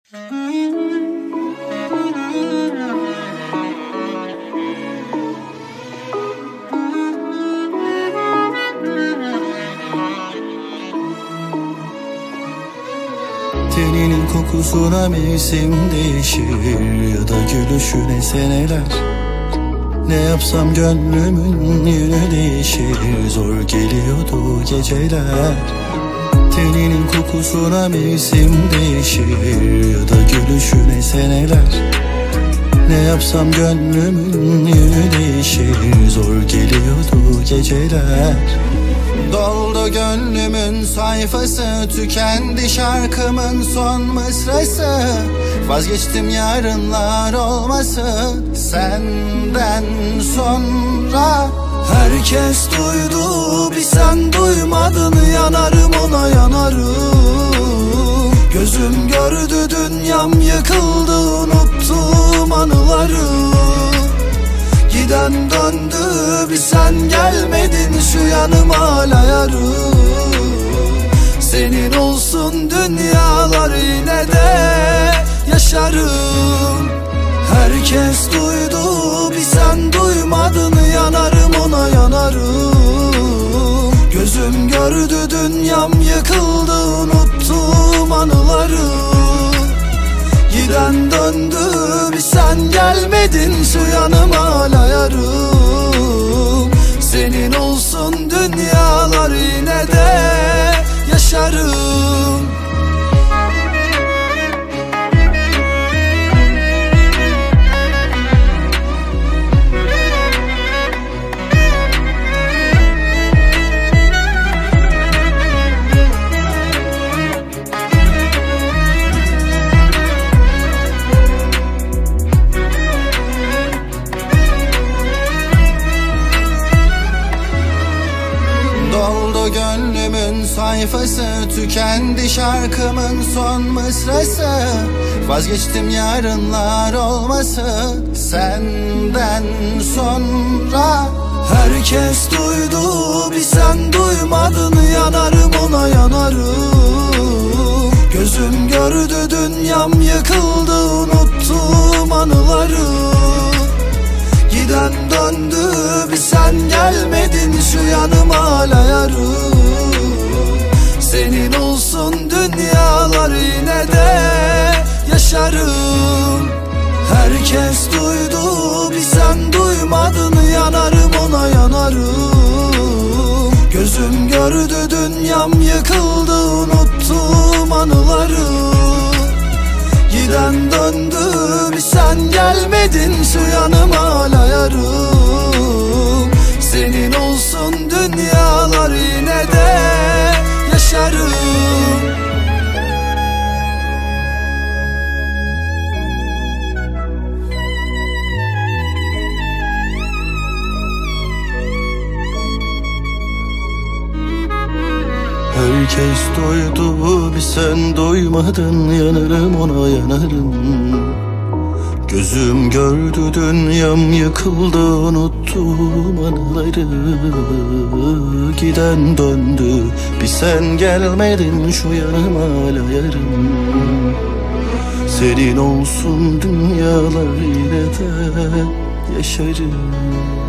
Teninin kokusuna mevsim değişir ya da gülüşüne seneler. Ne yapsam gönlümün yönü değişir, zor geliyordu geceler. Teninin kokusuna mevsim değişir ya da gülüşüne seneler. Ne yapsam gönlümün yönü değişir, zor geliyordu geceler. Doldu gönlümün sayfası, tükendi şarkımın son mısrası. Vazgeçtim yarınlar olması senden sonra. Herkes duydu, bir sen duymadın, yanarım ona yanarım. Gözüm gördü dünyam yıkıldı, unuttum anıları. Giden döndü, bir sen gelmedin, şu yanım hala yarım. Senin olsun dünyalar, yine de yaşarım. Herkes duydu, bir sen duymadın, yanarım ona yanarım. Gözüm gördü dünyam yıkıldı, unuttum anıları. Giden döndü, bir sen gelmedin, şu yanım hala yarım. Senin olsun dünyalar, yine de yaşarım. Doldu gönlümün sayfası, tükendi şarkımın son mısrası. Vazgeçtim yarınlar olması senden sonra. Herkes duydu, bir sen duymadın, yanarım ona yanarım. Gözüm gördü dünyam yıkıldı, unuttum anıları. Giden döndü, bir sen gelmedin, şu yanım hala yarım. Senin olsun dünyalar, yine de yaşarım. Herkes duydu, bir sen duymadın, yanarım ona yanarım. Gözüm gördü dünyam yıkıldı, unuttum anıları. Giden döndü, bir sen gelmedin, şu yanım hala yarım. Senin olsun dünyalar, yine de yaşarım. Herkes duydu, bir sen duymadın, yanarım ona yanarım. Gözüm gördü dünyam yıkıldı, unuttum anıları. Giden döndü, bir sen gelmedin, şu yanım hala yarım. Senin olsun dünyalar, yine de yaşarım.